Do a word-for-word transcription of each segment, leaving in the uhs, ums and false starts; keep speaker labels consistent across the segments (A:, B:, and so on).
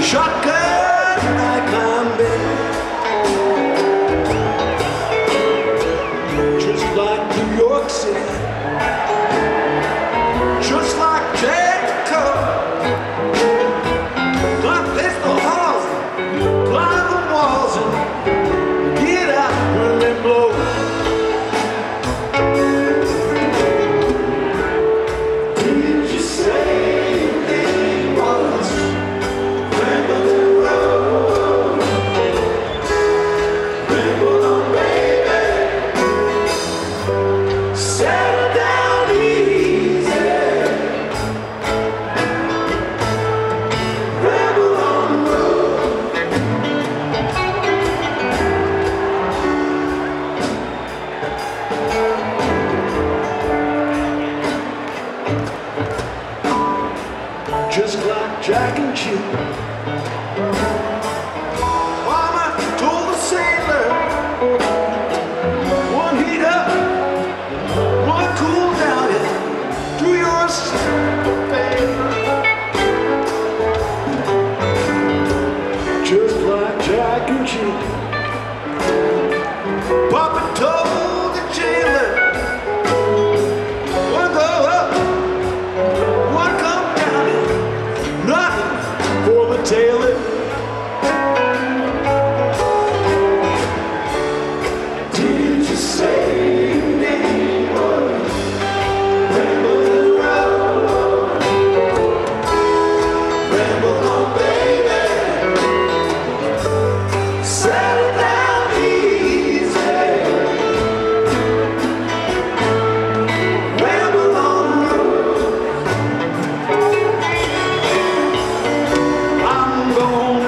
A: Shotgun like I'm big, just like New York City, just like Jericho. Got pistol halls, climb the walls and get out when they blow. Did you say it was Ramblin' Road? Ramble on, baby. Settle down easy. Ramble on road. Just like Jack and Jill, Mama told the sailor, one heat up, one cool down it, do yourself a favor. Just like Jack and Jill, Papa told the jailer, one go up, one come down it, nothing for the tailor. Did you say your name was Ramblin' Road? Ramble on, baby. Settle down easy. Ramble on road. I'm gonna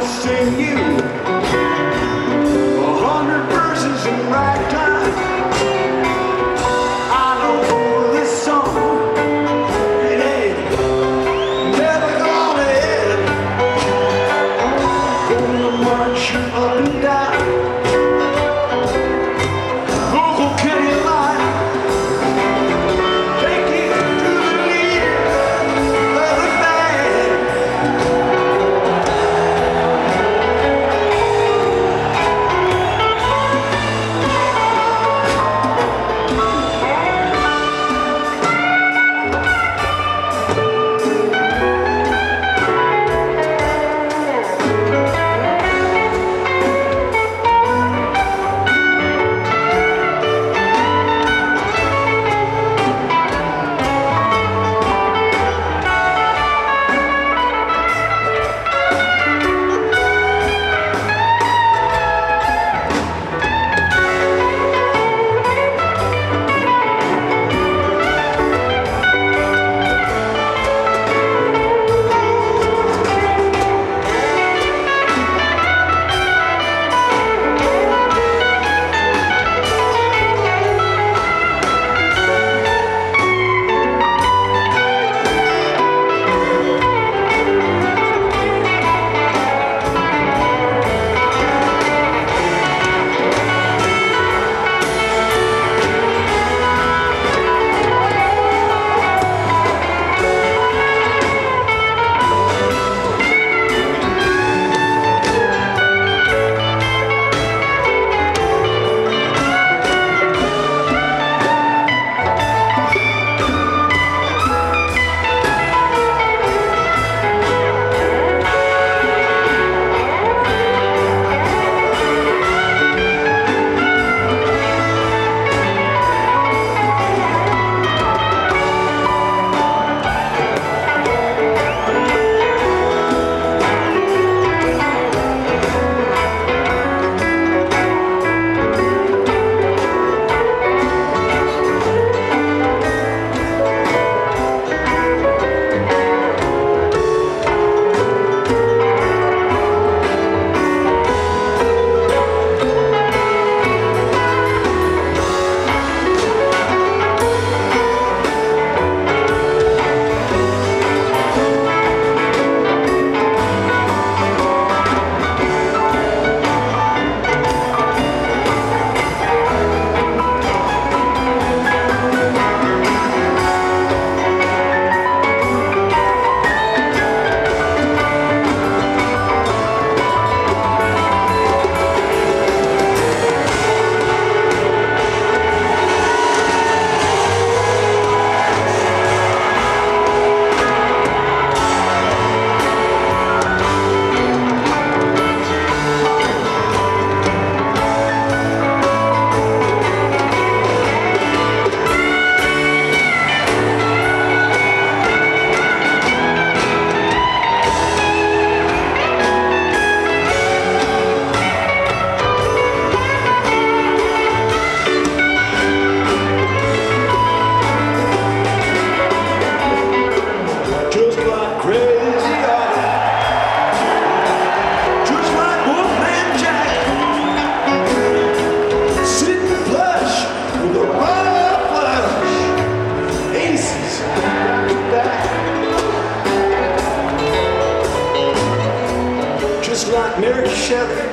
A: just like Mary Shelley,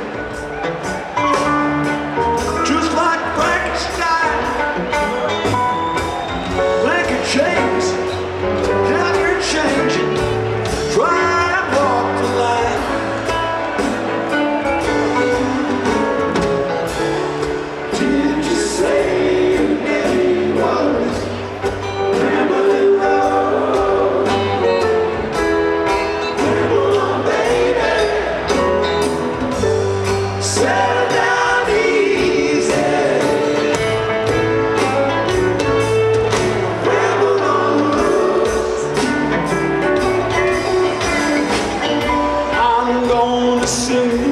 A: just like Frankenstein. Think it changes, how you're changing. Try and walk the line. Did you say your name was Marilyn Monroe? Ramble on, baby. Settle down easy. Ramble on the road. I'm gonna sing